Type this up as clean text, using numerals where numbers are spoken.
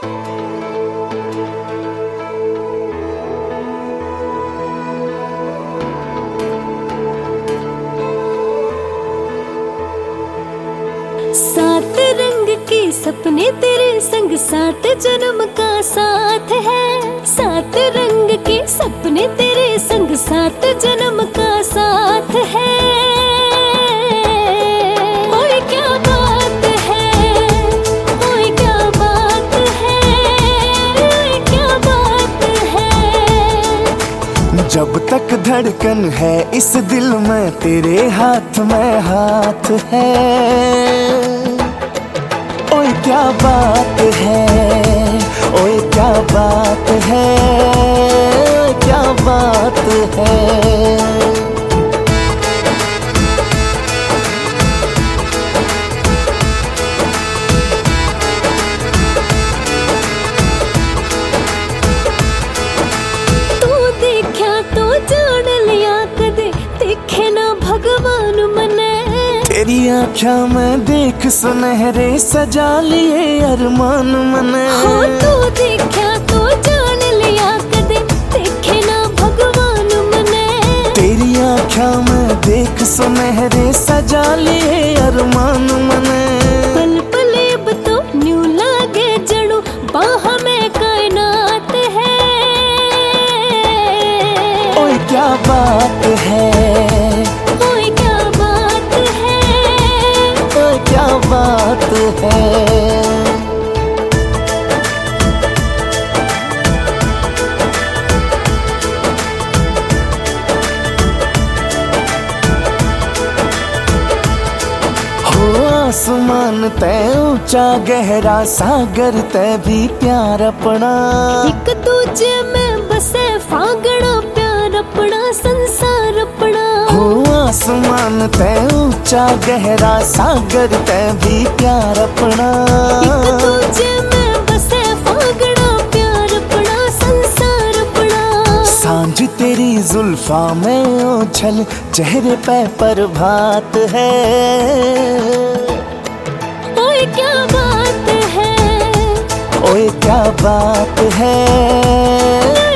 सात रंग के सपने तेरे संग, सात जन्म का साथ है। सात रंग के सपने तेरे संग, सात जन्म का साथ है। ओए क्या बात है, ओए क्या बात है, ओए क्या बात है। जब तक धड़कन है इस दिल में, तेरे हाथ में हाथ है। ओए क्या बात है, ओए क्या बात है, ओए क्या बात है। तू देखा तो जान लिया, कदे देखे ना भगवान मने। तेरी आँखों में देख सुनहरे सजा लिए अरमान मने। हो तू देखा तो जान लिया, कदे देखे ना भगवान मने। तेरी आँखों में देख सुनहरे सजा लिए अरमान मने। पल पल अब तो न्यू लागे जड़ू, बाह में कायनात है। ओए क्या बात है, ओए क्या बात है, ओए क्या बात है। आसमान तय ऊंचा गहरा, सागर तय भी प्यार अपना। एक दूजे में बसे फागड़ा, प्यार अपना संसार अपना। हो आसमान तय ऊंचा गहरा, सागर तय भी प्यार अपना। एक दूजे में बसे फागड़ा, प्यार अपना संसार अपना। सांझ तेरी जुल्फा में ओझल, चेहरे पे प्रभात है। ओए क्या बात है, ओए क्या बात है।